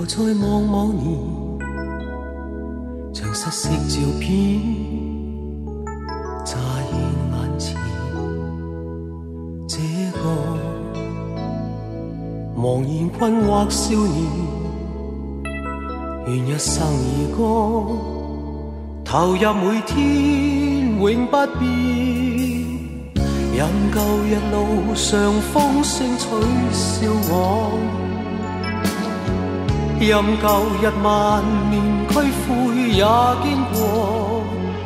再望某年，像失色照片乍現眼前。這個茫然困惑少年，願一生兒歌投入每天永不變。任舊日路上風聲取笑我，任舊日萬年區灰也經過。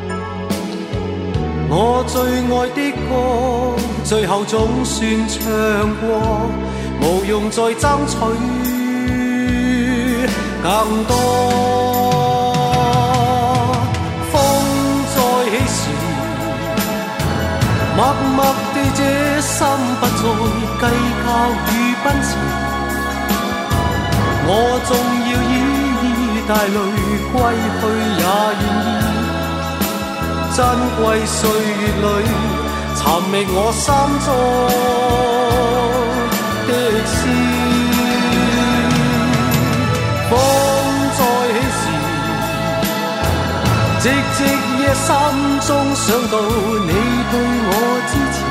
我最愛的歌最後總算唱過，無用再爭取更多。風再起時，默默地這心不再計較與奔馳。我縱要依依帶淚歸去也願意，珍貴歲月裏尋覓我心中的詩。風再起時，寂寂夜心中想到你對我支持，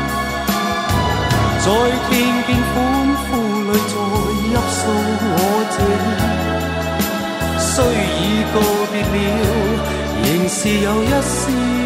在聽見歡呼裏再泣訴我這意，雖已告別了，仍是有一絲